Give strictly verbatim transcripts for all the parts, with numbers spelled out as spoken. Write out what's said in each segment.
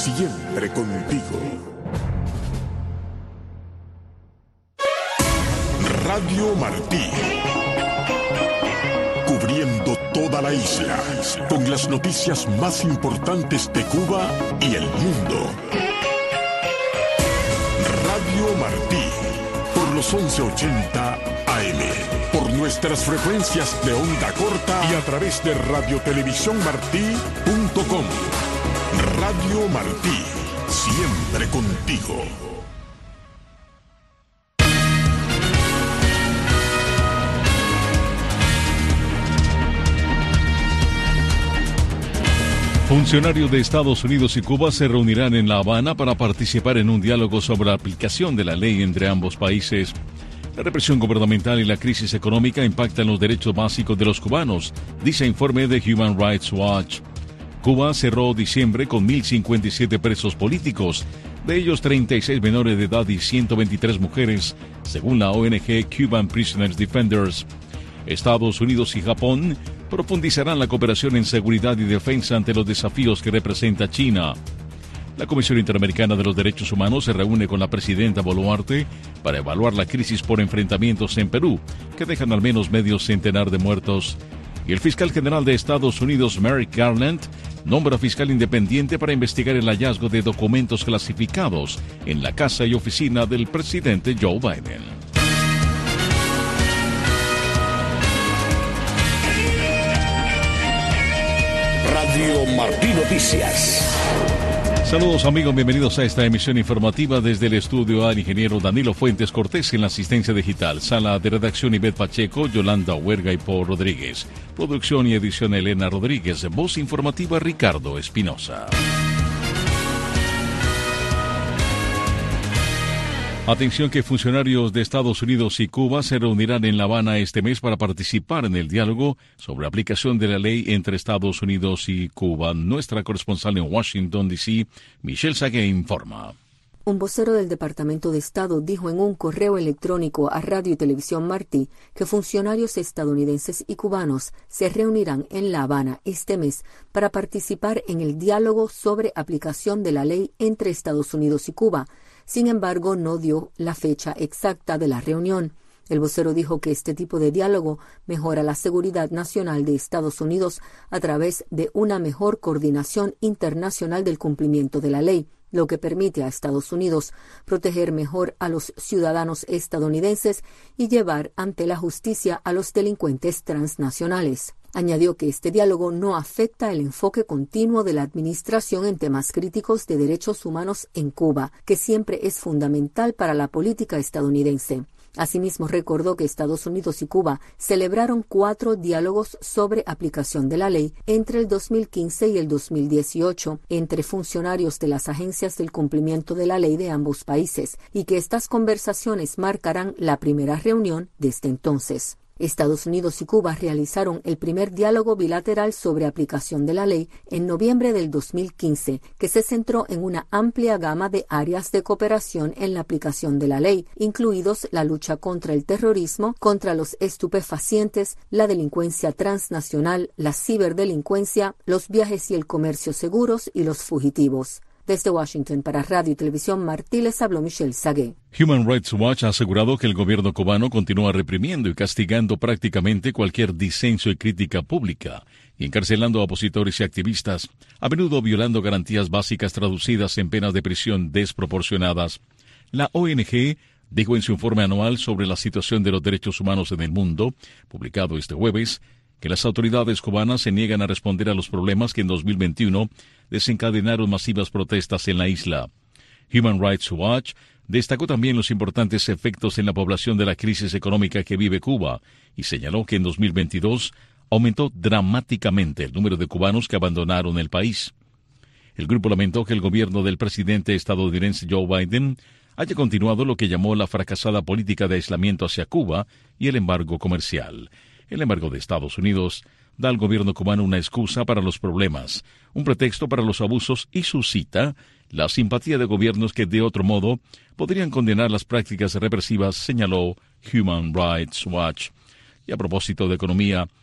siempre contigo. Radio Martí. Cubriendo toda la isla, con las noticias más importantes de Cuba y el mundo. Radio Martí, por los once ochenta A M, por nuestras frecuencias de onda corta y a través de radio televisión martí punto com. Radio Martí, siempre contigo. Funcionarios de Estados Unidos y Cuba se reunirán en La Habana para participar en un diálogo sobre la aplicación de la ley entre ambos países. La represión gubernamental y la crisis económica impactan los derechos básicos de los cubanos, dice informe de Human Rights Watch. Cuba cerró diciembre con mil cincuenta y siete presos políticos, de ellos treinta y seis menores de edad y ciento veintitrés mujeres, según la O N G Cuban Prisoners Defenders. Estados Unidos y Japón profundizarán la cooperación en seguridad y defensa ante los desafíos que representa China. La Comisión Interamericana de los Derechos Humanos se reúne con la presidenta Boluarte para evaluar la crisis por enfrentamientos en Perú, que dejan al menos medio centenar de muertos. Y el fiscal general de Estados Unidos, Merrick Garland, nombra fiscal independiente para investigar el hallazgo de documentos clasificados en la casa y oficina del presidente Joe Biden. Radio Martí Noticias. Saludos amigos, bienvenidos a esta emisión informativa desde el estudio al ingeniero Danilo Fuentes Cortés en la asistencia digital, sala de redacción Ivette Pacheco, Yolanda Huerga y Paul Rodríguez, producción y edición Elena Rodríguez, voz informativa Ricardo Espinosa. Atención que funcionarios de Estados Unidos y Cuba se reunirán en La Habana este mes para participar en el diálogo sobre aplicación de la ley entre Estados Unidos y Cuba. Nuestra corresponsal en Washington, D C, Michelle Sagué, informa. Un vocero del Departamento de Estado dijo en un correo electrónico a Radio y Televisión Martí que funcionarios estadounidenses y cubanos se reunirán en La Habana este mes para participar en el diálogo sobre aplicación de la ley entre Estados Unidos y Cuba. Sin embargo, no dio la fecha exacta de la reunión. El vocero dijo que este tipo de diálogo mejora la seguridad nacional de Estados Unidos a través de una mejor coordinación internacional del cumplimiento de la ley, lo que permite a Estados Unidos proteger mejor a los ciudadanos estadounidenses y llevar ante la justicia a los delincuentes transnacionales. Añadió que este diálogo no afecta el enfoque continuo de la administración en temas críticos de derechos humanos en Cuba, que siempre es fundamental para la política estadounidense. Asimismo, recordó que Estados Unidos y Cuba celebraron cuatro diálogos sobre aplicación de la ley entre el dos mil quince y el dos mil dieciocho entre funcionarios de las agencias del cumplimiento de la ley de ambos países y que estas conversaciones marcarán la primera reunión desde entonces. Estados Unidos y Cuba realizaron el primer diálogo bilateral sobre aplicación de la ley en noviembre del dos mil quince, que se centró en una amplia gama de áreas de cooperación en la aplicación de la ley, incluidos la lucha contra el terrorismo, contra los estupefacientes, la delincuencia transnacional, la ciberdelincuencia, los viajes y el comercio seguros y los fugitivos. Desde Washington para Radio y Televisión Martí les habló Michelle Sagué. Human Rights Watch ha asegurado que el gobierno cubano continúa reprimiendo y castigando prácticamente cualquier disenso y crítica pública y encarcelando a opositores y activistas, a menudo violando garantías básicas traducidas en penas de prisión desproporcionadas. La O N G dijo en su informe anual sobre la situación de los derechos humanos en el mundo, publicado este jueves, que las autoridades cubanas se niegan a responder a los problemas que en dos mil veintiuno desencadenaron masivas protestas en la isla. Human Rights Watch destacó también los importantes efectos en la población de la crisis económica que vive Cuba y señaló que en dos mil veintidós aumentó dramáticamente el número de cubanos que abandonaron el país. El grupo lamentó que el gobierno del presidente estadounidense Joe Biden haya continuado lo que llamó la fracasada política de aislamiento hacia Cuba y el embargo comercial. El embargo de Estados Unidos da al gobierno cubano una excusa para los problemas, un pretexto para los abusos y suscita la simpatía de gobiernos que de otro modo podrían condenar las prácticas represivas, señaló Human Rights Watch. Y a propósito de economía,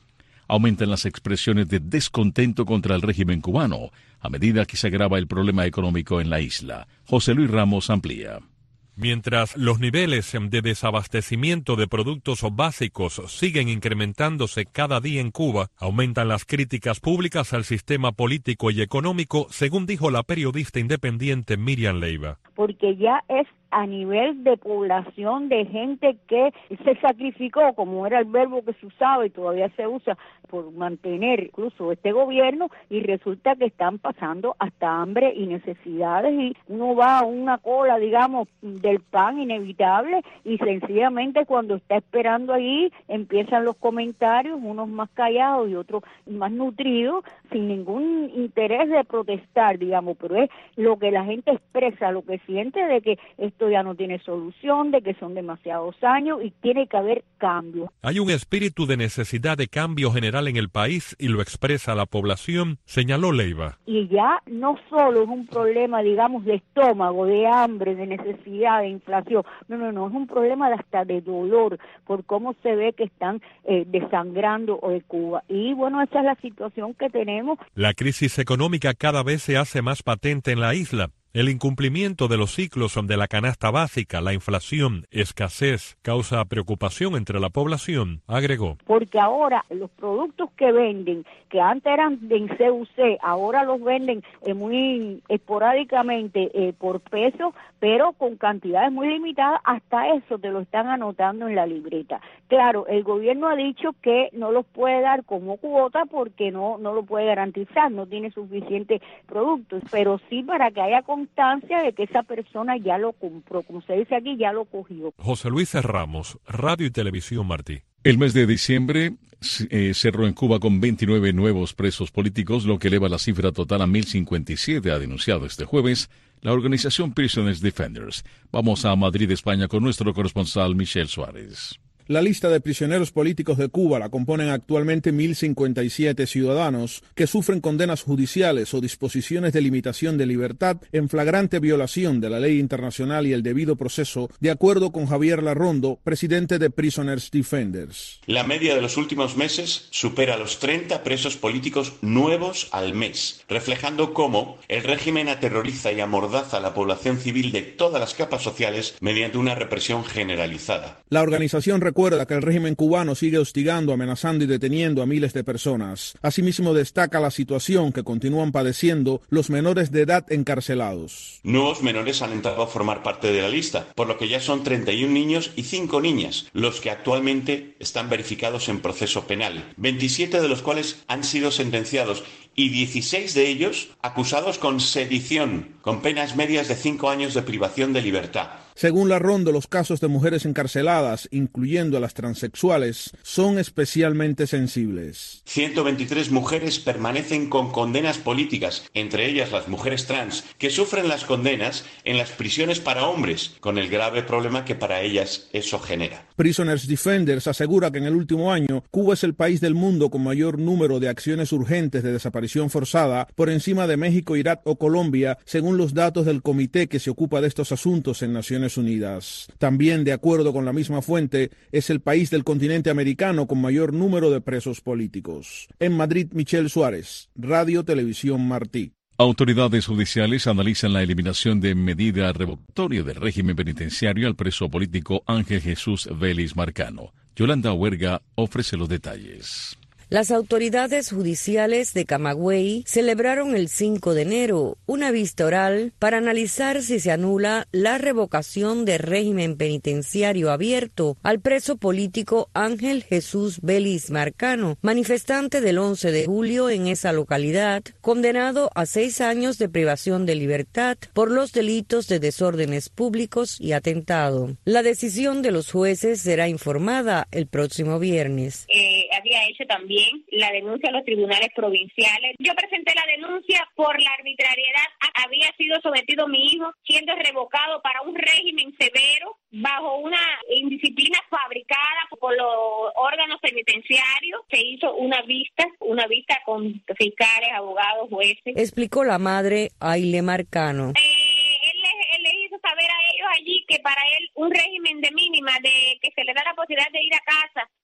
Aumentan las expresiones de descontento contra el régimen cubano a medida que se agrava el problema económico en la isla. José Luis Ramos amplía. Mientras los niveles de desabastecimiento de productos básicos siguen incrementándose cada día en Cuba, aumentan las críticas públicas al sistema político y económico, según dijo la periodista independiente Miriam Leiva. Porque ya es a nivel de población, de gente que se sacrificó, como era el verbo que se usaba y todavía se usa, por mantener incluso este gobierno, y resulta que están pasando hasta hambre y necesidades, y uno va a una cola, digamos, del pan inevitable, y sencillamente cuando está esperando ahí empiezan los comentarios, unos más callados y otros más nutridos, sin ningún interés de protestar, digamos, pero es lo que la gente expresa, lo que siente de que esto ya no tiene solución, de que son demasiados años y tiene que haber cambio. Hay un espíritu de necesidad de cambio general en el país y lo expresa la población, señaló Leiva. Y ya no solo es un problema, digamos, de estómago, de hambre, de necesidad, de inflación, no, no, no, es un problema de hasta de dolor por cómo se ve que están eh, desangrando de Cuba. Y bueno, esa es la situación que tenemos. La crisis económica cada vez se hace más patente en la isla. El incumplimiento de los ciclos de la canasta básica, la inflación, escasez, causa preocupación entre la población, agregó. Porque ahora los productos que venden, que antes eran en C U C, ahora los venden eh, muy esporádicamente eh, por peso, pero con cantidades muy limitadas, hasta eso te lo están anotando en la libreta. Claro, el gobierno ha dicho que no los puede dar como cuota porque no, no lo puede garantizar, no tiene suficientes productos, pero sí para que haya constancia de que esa persona ya lo compró, como se dice aquí, ya lo cogió. José Luis Ramos, Radio y Televisión Martí. El mes de diciembre eh, cerró en Cuba con veintinueve nuevos presos políticos, lo que eleva la cifra total a mil cincuenta y siete, ha denunciado este jueves la organización Prisoners Defenders. Vamos a Madrid, España, con nuestro corresponsal Michel Suárez. La lista de prisioneros políticos de Cuba la componen actualmente mil cincuenta y siete ciudadanos que sufren condenas judiciales o disposiciones de limitación de libertad en flagrante violación de la ley internacional y el debido proceso, de acuerdo con Javier Larrondo, presidente de Prisoners Defenders. La media de los últimos meses supera los treinta presos políticos nuevos al mes, reflejando cómo el régimen aterroriza y amordaza a la población civil de todas las capas sociales mediante una represión generalizada. La organización recuerda que el régimen cubano sigue hostigando, amenazando y deteniendo a miles de personas. Asimismo, destaca la situación que continúan padeciendo los menores de edad encarcelados. Nuevos menores han entrado a formar parte de la lista, por lo que ya son treinta y un niños y cinco niñas los que actualmente están verificados en proceso penal, veintisiete de los cuales han sido sentenciados y dieciséis de ellos acusados con sedición, con penas medias de cinco años de privación de libertad. Según Larrondo, los casos de mujeres encarceladas, incluyendo a las transexuales, son especialmente sensibles. ciento veintitrés mujeres permanecen con condenas políticas, entre ellas las mujeres trans, que sufren las condenas en las prisiones para hombres, con el grave problema que para ellas eso genera. Prisoners Defenders asegura que en el último año, Cuba es el país del mundo con mayor número de acciones urgentes de desaparición forzada, por encima de México, Irak o Colombia, según los datos del comité que se ocupa de estos asuntos en Naciones Unidas. También, de acuerdo con la misma fuente, es el país del continente americano con mayor número de presos políticos. En Madrid, Michel Suárez, Radio Televisión Martí. Autoridades judiciales analizan la eliminación de medida revocatoria del régimen penitenciario al preso político Ángel Jesús Vélez Marcano. Yolanda Huerga ofrece los detalles. Las autoridades judiciales de Camagüey celebraron el cinco de enero una vista oral para analizar si se anula la revocación de régimen penitenciario abierto al preso político Ángel Jesús Vélez Marcano, manifestante del once de julio en esa localidad, condenado a seis años de privación de libertad por los delitos de desórdenes públicos y atentado. La decisión de los jueces será informada el próximo viernes. Eh, había hecho también la denuncia a los tribunales provinciales. Yo presenté la denuncia por la arbitrariedad. Había sido sometido mi hijo, siendo revocado para un régimen severo, bajo una indisciplina fabricada por los órganos penitenciarios. Se hizo una vista, una vista con fiscales, abogados, jueces. Explicó la madre Aile Marcano. Eh, él, él le hizo saber a ellos allí que para él un régimen de mínima, de que se le da la posibilidad de ir a casa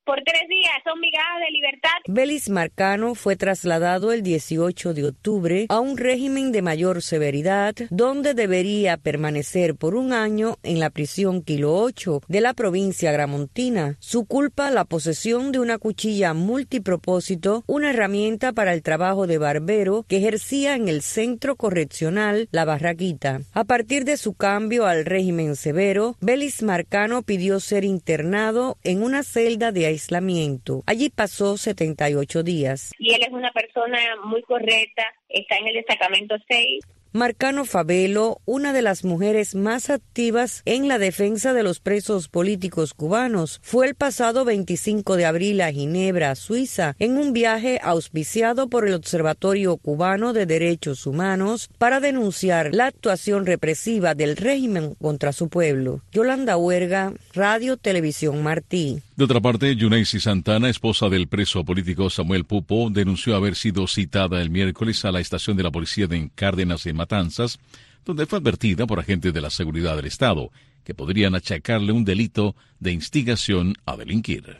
por tres días, son migajas de libertad. Belis Marcano fue trasladado el dieciocho de octubre a un régimen de mayor severidad, donde debería permanecer por un año en la prisión Kilo ocho de la provincia gramontina. Su culpa, la posesión de una cuchilla multipropósito, una herramienta para el trabajo de barbero que ejercía en el centro correccional La Barraquita. A partir de su cambio al régimen severo, Belis Marcano pidió ser internado en una celda de aislamiento. Allí pasó setenta y ocho días. Y él es una persona muy correcta, está en el destacamento seis. Marcano Fabelo, una de las mujeres más activas en la defensa de los presos políticos cubanos, fue el pasado veinticinco de abril a Ginebra, Suiza, en un viaje auspiciado por el Observatorio Cubano de Derechos Humanos para denunciar la actuación represiva del régimen contra su pueblo. Yolanda Huerga, Radio Televisión Martí. De otra parte, Yuneisi Santana, esposa del preso político Samuel Pupo, denunció haber sido citada el miércoles a la estación de la policía de Cárdenas de Matanzas, donde fue advertida por agentes de la seguridad del Estado que podrían achacarle un delito de instigación a delinquir.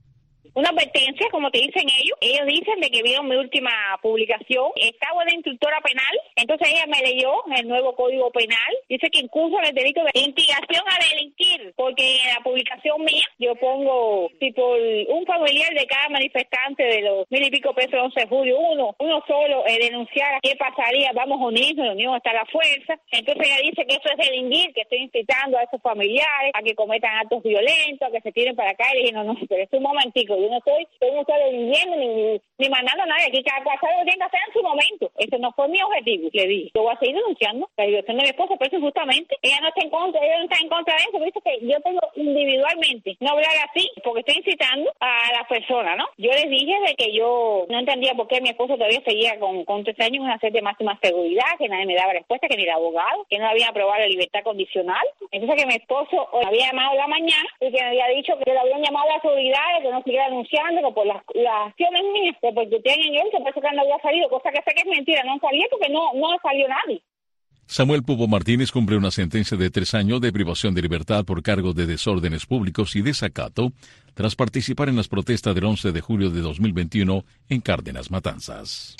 Una advertencia, como te dicen ellos. Ellos dicen de que vieron mi última publicación. Estaba de instructora penal, entonces ella me leyó el nuevo Código Penal. Dice que incurso en el delito de instigación a delinquir, porque en la publicación mía yo pongo, tipo, un familiar de cada manifestante de los mil y pico pesos del once de julio, uno, uno solo, eh, denunciar qué pasaría, vamos a unirnos, la unión está la fuerza. Entonces ella dice que eso es delinquir, que estoy incitando a esos familiares a que cometan actos violentos, a que se tiren para acá. Y dije, no, no, pero es un momentico. Yo no estoy, yo no estoy delinquiendo ni, ni mandando a nadie. Aquí cada pasado lo tiene que hacer en su momento. Ese no fue mi objetivo. Le dije, yo voy a seguir denunciando la diversión de mi esposa, pero eso justamente ella no está en contra, ella no está en contra de eso. Pero dice que yo tengo individualmente no hablar así, porque estoy incitando a las personas, ¿no? Yo les dije de que yo no entendía por qué mi esposo todavía seguía con, con tres años en una sede de máxima seguridad, que nadie me daba respuesta, que ni el abogado, que no había aprobado la libertad condicional. Entonces que mi esposo me había llamado la mañana y que me había dicho que le habían llamado a la seguridad, que no siguiera anunciando que por las, las acciones mías, que porque tienen él, que por eso que no había salido, cosa que sé que es mentira, no salía porque no, no salió nadie. Samuel Pupo Martínez cumple una sentencia de tres años de privación de libertad por cargos de desórdenes públicos y desacato tras participar en las protestas del once de julio de dos mil veintiuno en Cárdenas Matanzas.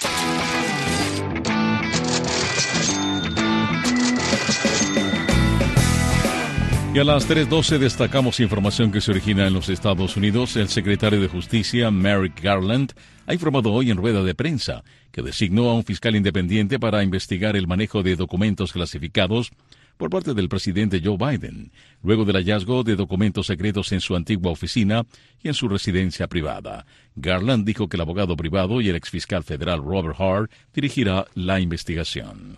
Y a las tres doce destacamos información que se origina en los Estados Unidos. El secretario de Justicia, Merrick Garland, ha informado hoy en rueda de prensa que designó a un fiscal independiente para investigar el manejo de documentos clasificados por parte del presidente Joe Biden, luego del hallazgo de documentos secretos en su antigua oficina y en su residencia privada. Garland dijo que el abogado privado y el exfiscal federal Robert Hart dirigirá la investigación.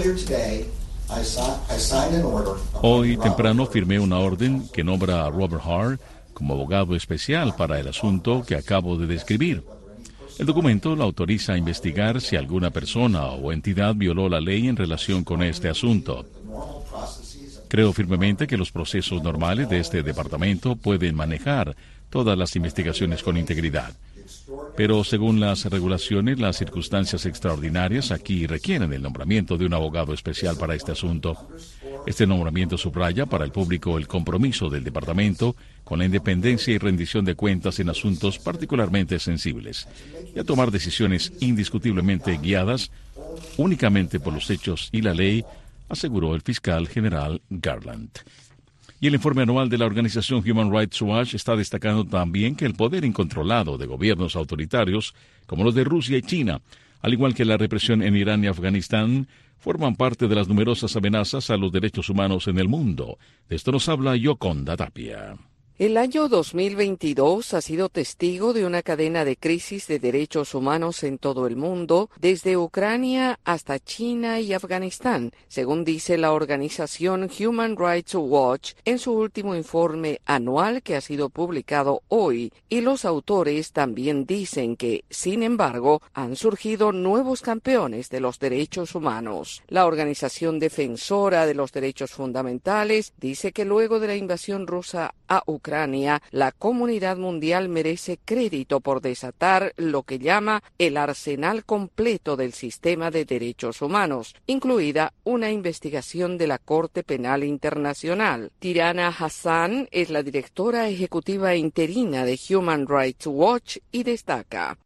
Hoy temprano firmé una orden que nombra a Robert Hart como abogado especial para el asunto que acabo de describir. El documento lo autoriza a investigar si alguna persona o entidad violó la ley en relación con este asunto. Creo firmemente que los procesos normales de este departamento pueden manejar todas las investigaciones con integridad. Pero según las regulaciones, las circunstancias extraordinarias aquí requieren el nombramiento de un abogado especial para este asunto. Este nombramiento subraya para el público el compromiso del departamento con la independencia y rendición de cuentas en asuntos particularmente sensibles y a tomar decisiones indiscutiblemente guiadas únicamente por los hechos y la ley, aseguró el fiscal general Garland. Y el informe anual de la organización Human Rights Watch está destacando también que el poder incontrolado de gobiernos autoritarios, como los de Rusia y China, al igual que la represión en Irán y Afganistán, forman parte de las numerosas amenazas a los derechos humanos en el mundo. De esto nos habla Yoconda Tapia. El año dos mil veintidós ha sido testigo de una cadena de crisis de derechos humanos en todo el mundo, desde Ucrania hasta China y Afganistán, según dice la organización Human Rights Watch en su último informe anual que ha sido publicado hoy, y los autores también dicen que, sin embargo, han surgido nuevos campeones de los derechos humanos. La organización defensora de los derechos fundamentales dice que luego de la invasión rusa a Ucrania, Ucrania, la comunidad mundial merece crédito por desatar lo que llama el arsenal completo del sistema de derechos humanos, incluida una investigación de la Corte Penal Internacional. Tirana Hassan es la directora ejecutiva interina de Human Rights Watch y destaca: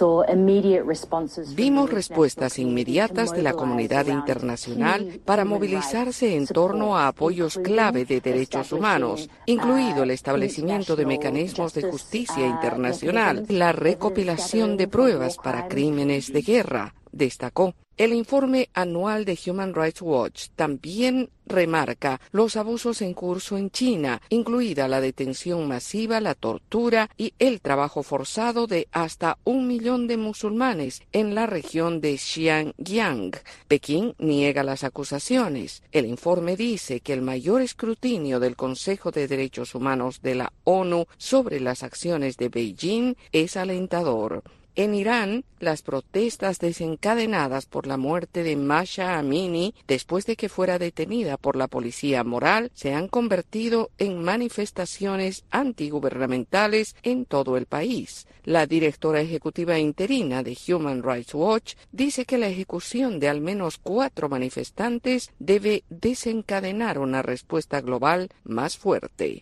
vimos respuestas inmediatas de la comunidad internacional para movilizarse en torno a apoyos clave de derechos humanos, incluido el establecimiento de mecanismos de justicia internacional, la recopilación de pruebas para crímenes de guerra, destacó. El informe anual de Human Rights Watch también remarca los abusos en curso en China, incluida la detención masiva, la tortura y el trabajo forzado de hasta un millón de musulmanes en la región de Xinjiang. Pekín niega las acusaciones. El informe dice que el mayor escrutinio del Consejo de Derechos Humanos de la ONU sobre las acciones de Beijing es alentador. En Irán, las protestas desencadenadas por la muerte de Masha Amini después de que fuera detenida por la policía moral se han convertido en manifestaciones antigubernamentales en todo el país. La directora ejecutiva interina de Human Rights Watch dice que la ejecución de al menos cuatro manifestantes debe desencadenar una respuesta global más fuerte.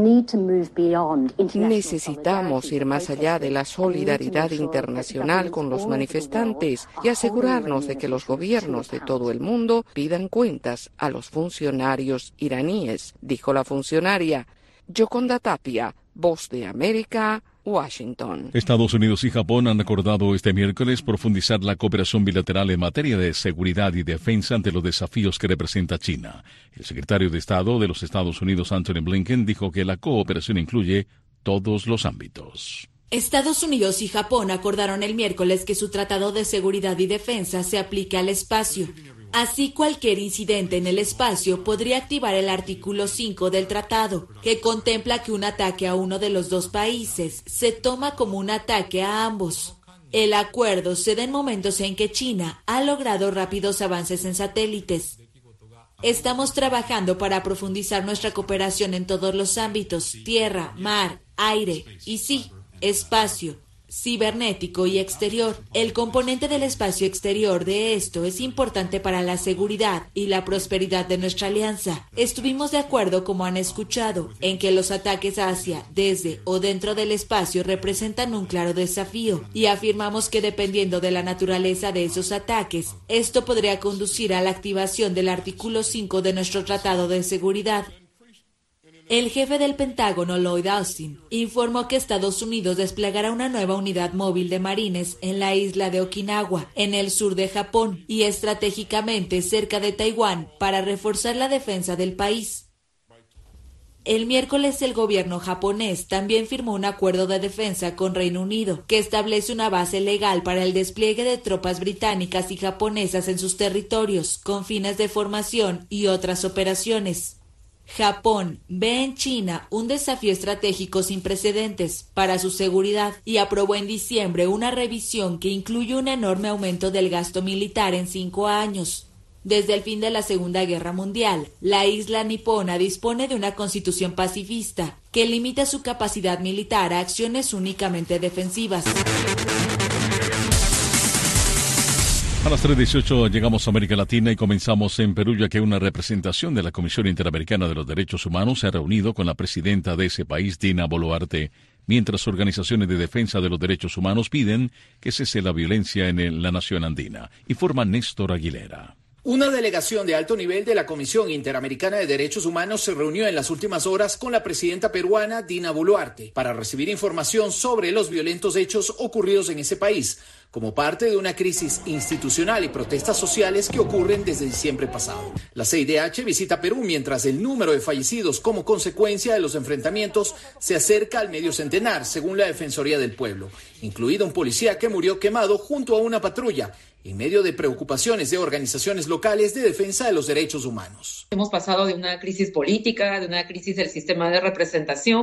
Necesitamos ir más allá de la solidaridad internacional con los manifestantes y asegurarnos de que los gobiernos de todo el mundo pidan cuentas a los funcionarios iraníes, dijo la funcionaria. Yoconda Tapia, Voz de América, Washington. Estados Unidos y Japón han acordado este miércoles profundizar la cooperación bilateral en materia de seguridad y defensa ante los desafíos que representa China. El secretario de Estado de los Estados Unidos, Anthony Blinken, dijo que la cooperación incluye todos los ámbitos. Estados Unidos y Japón acordaron el miércoles que su Tratado de Seguridad y Defensa se aplique al espacio. Así, cualquier incidente en el espacio podría activar el artículo cinco del tratado, que contempla que un ataque a uno de los dos países se toma como un ataque a ambos. El acuerdo se da en momentos en que China ha logrado rápidos avances en satélites. Estamos trabajando para profundizar nuestra cooperación en todos los ámbitos: tierra, mar, aire y sí, espacio, cibernético y exterior. El componente del espacio exterior de esto es importante para la seguridad y la prosperidad de nuestra alianza. Estuvimos de acuerdo, como han escuchado, en que los ataques hacia, desde o dentro del espacio representan un claro desafío, y afirmamos que dependiendo de la naturaleza de esos ataques, esto podría conducir a la activación del artículo cinco de nuestro Tratado de Seguridad. El jefe del Pentágono, Lloyd Austin, informó que Estados Unidos desplegará una nueva unidad móvil de marines en la isla de Okinawa, en el sur de Japón, y estratégicamente cerca de Taiwán, para reforzar la defensa del país. El miércoles el gobierno japonés también firmó un acuerdo de defensa con Reino Unido, que establece una base legal para el despliegue de tropas británicas y japonesas en sus territorios, con fines de formación y otras operaciones. Japón ve en China un desafío estratégico sin precedentes para su seguridad y aprobó en diciembre una revisión que incluye un enorme aumento del gasto militar en cinco años. Desde el fin de la Segunda Guerra Mundial, la isla nipona dispone de una constitución pacifista que limita su capacidad militar a acciones únicamente defensivas. A las tres dieciocho llegamos a América Latina y comenzamos en Perú, ya que una representación de la Comisión Interamericana de los Derechos Humanos se ha reunido con la presidenta de ese país, Dina Boluarte, mientras organizaciones de defensa de los derechos humanos piden que cese la violencia en la nación andina. Informa Néstor Aguilera. Una delegación de alto nivel de la Comisión Interamericana de Derechos Humanos se reunió en las últimas horas con la presidenta peruana Dina Boluarte para recibir información sobre los violentos hechos ocurridos en ese país, como parte de una crisis institucional y protestas sociales que ocurren desde diciembre pasado. La C I D H visita Perú mientras el número de fallecidos como consecuencia de los enfrentamientos se acerca al medio centenar, según la Defensoría del Pueblo, incluido un policía que murió quemado junto a una patrulla, en medio de preocupaciones de organizaciones locales de defensa de los derechos humanos. Hemos pasado de una crisis política, de una crisis del sistema de representación,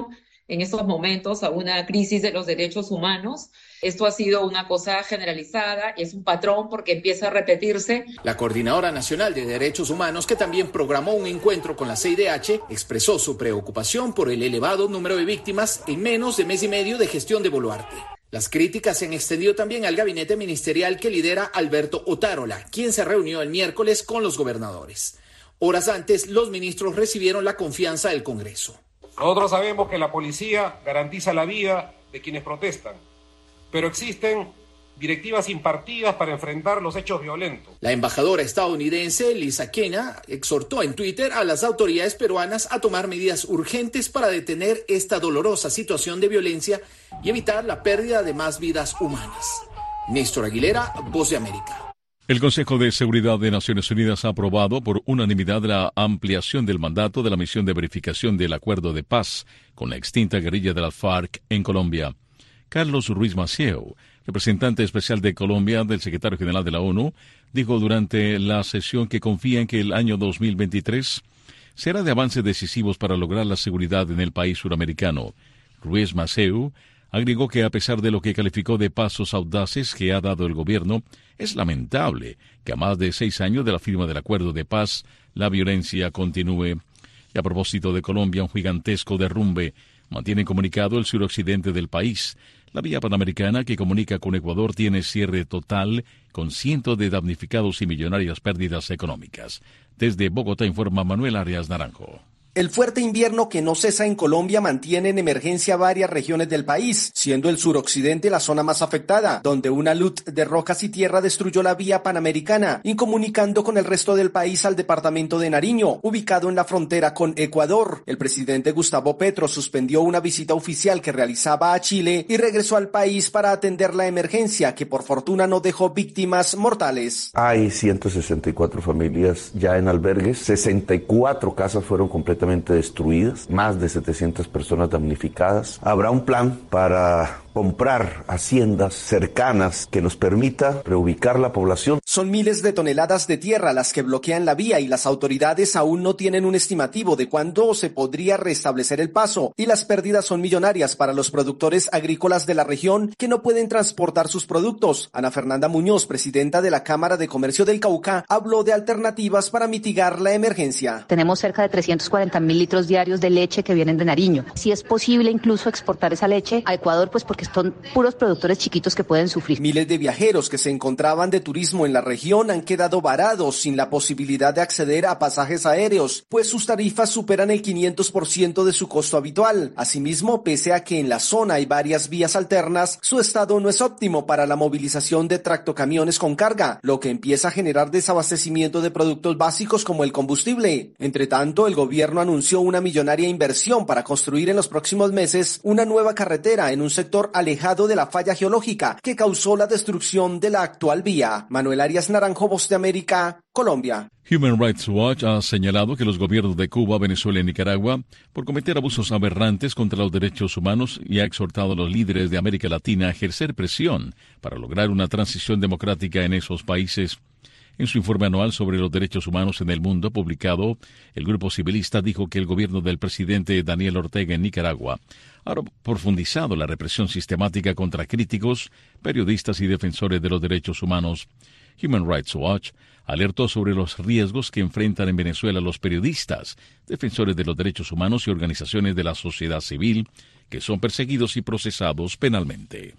en estos momentos a una crisis de los derechos humanos. Esto ha sido una cosa generalizada y es un patrón porque empieza a repetirse. La Coordinadora Nacional de Derechos Humanos, que también programó un encuentro con la C I D H, expresó su preocupación por el elevado número de víctimas en menos de mes y medio de gestión de Boluarte. Las críticas se han extendido también al gabinete ministerial que lidera Alberto Otárola, quien se reunió el miércoles con los gobernadores. Horas antes, los ministros recibieron la confianza del Congreso. Nosotros sabemos que la policía garantiza la vida de quienes protestan, pero existen directivas impartidas para enfrentar los hechos violentos. La embajadora estadounidense Lisa Kena exhortó en Twitter a las autoridades peruanas a tomar medidas urgentes para detener esta dolorosa situación de violencia y evitar la pérdida de más vidas humanas. Néstor Aguilera, Voz de América. El Consejo de Seguridad de Naciones Unidas ha aprobado por unanimidad la ampliación del mandato de la misión de verificación del acuerdo de paz con la extinta guerrilla de las FARC en Colombia. Carlos Ruiz Massieu, representante especial de Colombia del secretario general de la ONU, dijo durante la sesión que confía en que el año dos mil veintitrés será de avances decisivos para lograr la seguridad en el país suramericano. Ruiz Massieu agregó que a pesar de lo que calificó de pasos audaces que ha dado el gobierno, es lamentable que a más de seis años de la firma del acuerdo de paz la violencia continúe. Y a propósito de Colombia, un gigantesco derrumbe mantiene comunicado el suroccidente del país. La vía panamericana que comunica con Ecuador tiene cierre total, con cientos de damnificados y millonarias pérdidas económicas. Desde Bogotá informa Manuel Arias Naranjo. El fuerte invierno que no cesa en Colombia mantiene en emergencia varias regiones del país, siendo el suroccidente la zona más afectada, donde una luz de rocas y tierra destruyó la vía panamericana, incomunicando con el resto del país al departamento de Nariño, ubicado en la frontera con Ecuador. El presidente Gustavo Petro suspendió una visita oficial que realizaba a Chile y regresó al país para atender la emergencia, que por fortuna no dejó víctimas mortales. Hay ciento sesenta y cuatro familias ya en albergues, sesenta y cuatro casas fueron completamente destruidas, más de setecientas personas damnificadas. Habrá un plan para comprar haciendas cercanas que nos permita reubicar la población. Son miles de toneladas de tierra las que bloquean la vía y las autoridades aún no tienen un estimativo de cuándo se podría restablecer el paso, y las pérdidas son millonarias para los productores agrícolas de la región que no pueden transportar sus productos. Ana Fernanda Muñoz, presidenta de la Cámara de Comercio del Cauca, habló de alternativas para mitigar la emergencia. Tenemos cerca de trescientos cuarenta mil litros diarios de leche que vienen de Nariño. Si es posible incluso exportar esa leche a Ecuador, pues porque son puros productores chiquitos que pueden sufrir. Miles de viajeros que se encontraban de turismo en la región han quedado varados sin la posibilidad de acceder a pasajes aéreos, pues sus tarifas superan el quinientos por ciento de su costo habitual. Asimismo, pese a que en la zona hay varias vías alternas, su estado no es óptimo para la movilización de tractocamiones con carga, lo que empieza a generar desabastecimiento de productos básicos como el combustible. Entre tanto, el gobierno anunció una millonaria inversión para construir en los próximos meses una nueva carretera en un sector alejado de la falla geológica que causó la destrucción de la actual vía. Manuel Arias Naranjo, Voz de América, Colombia. Human Rights Watch ha señalado que los gobiernos de Cuba, Venezuela y Nicaragua por cometer abusos aberrantes contra los derechos humanos y ha exhortado a los líderes de América Latina a ejercer presión para lograr una transición democrática en esos países. En su informe anual sobre los derechos humanos en el mundo publicado, el grupo civilista dijo que el gobierno del presidente Daniel Ortega en Nicaragua ha profundizado la represión sistemática contra críticos, periodistas y defensores de los derechos humanos. Human Rights Watch alertó sobre los riesgos que enfrentan en Venezuela los periodistas, defensores de los derechos humanos y organizaciones de la sociedad civil que son perseguidos y procesados penalmente.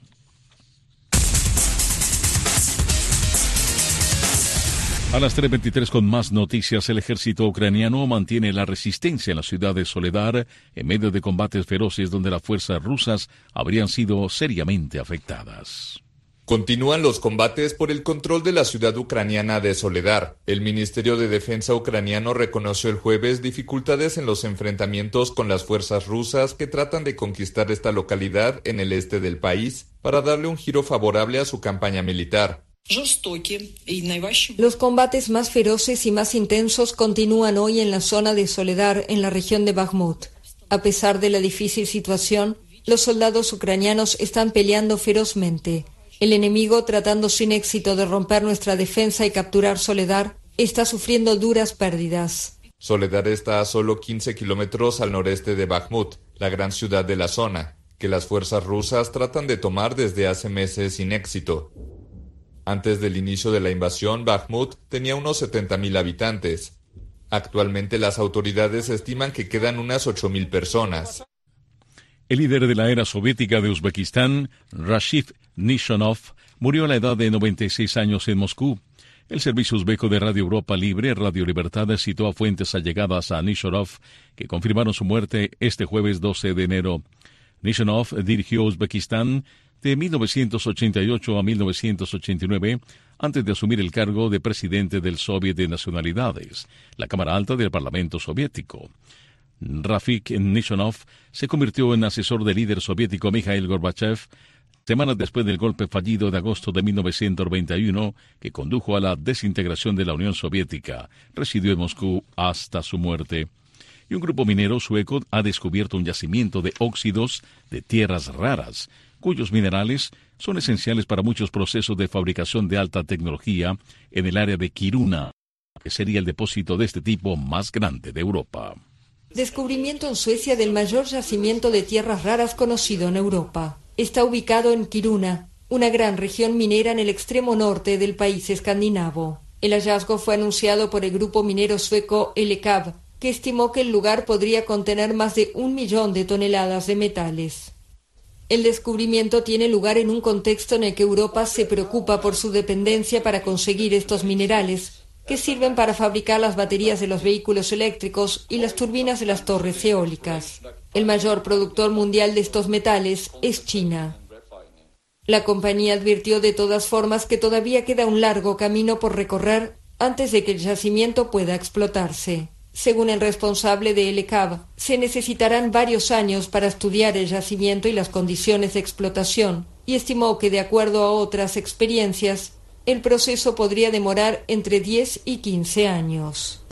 A las tres veintitrés con más noticias, el ejército ucraniano mantiene la resistencia en la ciudad de Soledar en medio de combates feroces donde las fuerzas rusas habrían sido seriamente afectadas. Continúan los combates por el control de la ciudad ucraniana de Soledar. El Ministerio de Defensa ucraniano reconoció el jueves dificultades en los enfrentamientos con las fuerzas rusas que tratan de conquistar esta localidad en el este del país para darle un giro favorable a su campaña militar. Los combates más feroces y más intensos continúan hoy en la zona de Soledar, en la región de Bakhmut. A pesar de la difícil situación, los soldados ucranianos están peleando ferozmente. El enemigo, tratando sin éxito de romper nuestra defensa y capturar Soledar, está sufriendo duras pérdidas. Soledar está a solo quince kilómetros al noreste de Bakhmut. la gran ciudad de la zona, que las fuerzas rusas tratan de tomar desde hace meses sin éxito. Antes del inicio de la invasión, Bakhmut tenía unos setenta mil habitantes. Actualmente las autoridades estiman que quedan unas ocho mil personas. El líder de la era soviética de Uzbekistán, Rashid Nishonov, murió a la edad de noventa y seis años en Moscú. El servicio uzbeco de Radio Europa Libre, Radio Libertad, citó a fuentes allegadas a Nishonov que confirmaron su muerte este jueves doce de enero. Nishonov dirigió Uzbekistán de mil novecientos ochenta y ocho a mil novecientos ochenta y nueve, antes de asumir el cargo de presidente del Soviet de Nacionalidades, la Cámara Alta del Parlamento Soviético. Rafik Nishonov se convirtió en asesor del líder soviético Mikhail Gorbachev semanas después del golpe fallido de agosto de mil novecientos noventa y uno que condujo a la desintegración de la Unión Soviética. Residió en Moscú hasta su muerte. Y un grupo minero sueco ha descubierto un yacimiento de óxidos de tierras raras, cuyos minerales son esenciales para muchos procesos de fabricación de alta tecnología en el área de Kiruna, que sería el depósito de este tipo más grande de Europa. Descubrimiento en Suecia del mayor yacimiento de tierras raras conocido en Europa. Está ubicado en Kiruna, una gran región minera en el extremo norte del país escandinavo. El hallazgo fue anunciado por el grupo minero sueco L K A B, que estimó que el lugar podría contener más de un millón de toneladas de metales. El descubrimiento tiene lugar en un contexto en el que Europa se preocupa por su dependencia para conseguir estos minerales, que sirven para fabricar las baterías de los vehículos eléctricos y las turbinas de las torres eólicas. El mayor productor mundial de estos metales es China. La compañía advirtió de todas formas que todavía queda un largo camino por recorrer antes de que el yacimiento pueda explotarse. Según el responsable de L K A B, se necesitarán varios años para estudiar el yacimiento y las condiciones de explotación, y estimó que, de acuerdo a otras experiencias, el proceso podría demorar entre diez y quince años.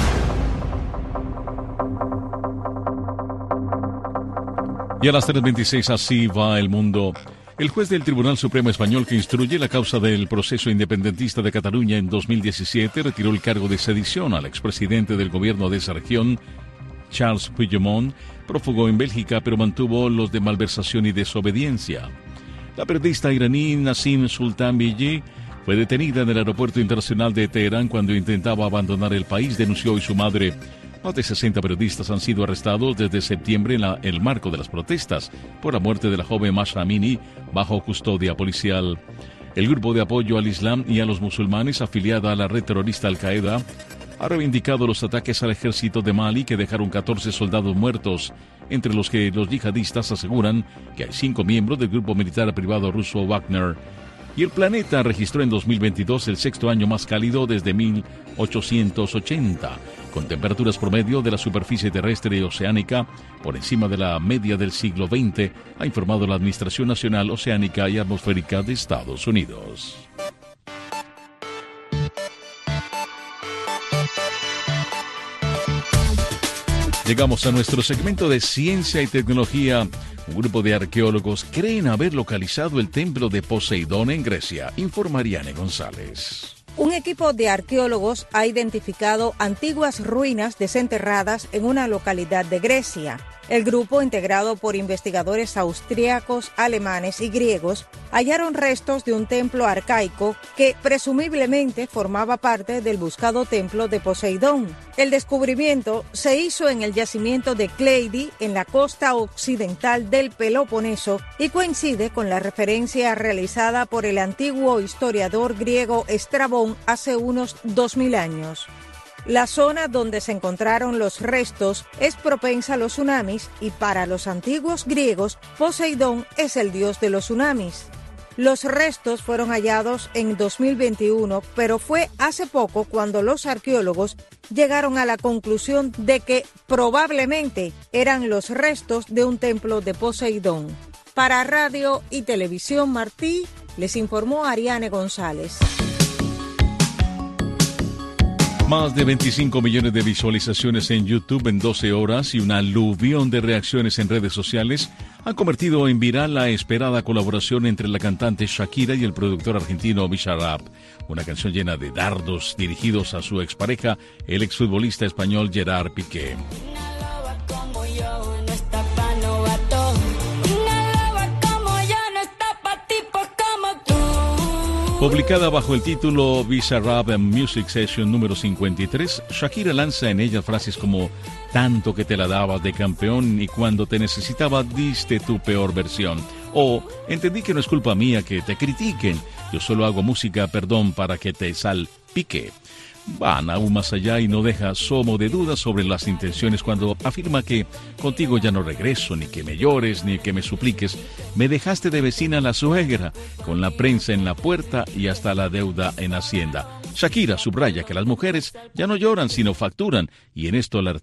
Y a las tres veintiséis así va el mundo. El juez del Tribunal Supremo Español que instruye la causa del proceso independentista de Cataluña en dos mil diecisiete retiró el cargo de sedición al expresidente del gobierno de esa región, Charles Puigdemont, prófugo en Bélgica, pero mantuvo los de malversación y desobediencia. La periodista iraní Nassim Sultan-Bilgi fue detenida en el aeropuerto internacional de Teherán cuando intentaba abandonar el país, denunció hoy su madre. Más de sesenta periodistas han sido arrestados desde septiembre en, la, en el marco de las protestas por la muerte de la joven Mahsa Amini bajo custodia policial. El grupo de apoyo al Islam y a los musulmanes, afiliada a la red terrorista Al-Qaeda, ha reivindicado los ataques al ejército de Mali que dejaron catorce soldados muertos, entre los que los yihadistas aseguran que hay cinco miembros del grupo militar privado ruso Wagner. Y el planeta registró en dos mil veintidós el sexto año más cálido desde mil ochocientos ochenta, con temperaturas promedio de la superficie terrestre y oceánica por encima de la media del siglo veinte, ha informado la Administración Nacional Oceánica y Atmosférica de Estados Unidos. Llegamos a nuestro segmento de ciencia y tecnología. Un grupo de arqueólogos creen haber localizado el templo de Poseidón en Grecia. Informa Ariane González. Un equipo de arqueólogos ha identificado antiguas ruinas desenterradas en una localidad de Grecia. El grupo, integrado por investigadores austríacos, alemanes y griegos, hallaron restos de un templo arcaico que presumiblemente formaba parte del buscado templo de Poseidón. El descubrimiento se hizo en el yacimiento de Kleidi, en la costa occidental del Peloponeso, y coincide con la referencia realizada por el antiguo historiador griego Estrabón hace unos dos mil años. La zona donde se encontraron los restos es propensa a los tsunamis y para los antiguos griegos, Poseidón es el dios de los tsunamis. Los restos fueron hallados en dos mil veintiuno, pero fue hace poco cuando los arqueólogos llegaron a la conclusión de que probablemente eran los restos de un templo de Poseidón. Para Radio y Televisión Martí, les informó Ariane González. Más de veinticinco millones de visualizaciones en YouTube en doce horas y un aluvión de reacciones en redes sociales han convertido en viral la esperada colaboración entre la cantante Shakira y el productor argentino Bizarrap. Una canción llena de dardos dirigidos a su expareja, el exfutbolista español Gerard Piqué. Publicada bajo el título Bizarrap Music Session número cincuenta y tres, Shakira lanza en ella frases como tanto que te la dabas de campeón y cuando te necesitaba diste tu peor versión. O entendí que no es culpa mía que te critiquen, yo solo hago música, perdón, para que te salpique. Van aún más allá y no deja asomo de dudas sobre las intenciones cuando afirma que contigo ya no regreso, ni que me llores, ni que me supliques. Me dejaste de vecina a la suegra, con la prensa en la puerta y hasta la deuda en Hacienda. Shakira subraya que las mujeres ya no lloran sino facturan, y en esto la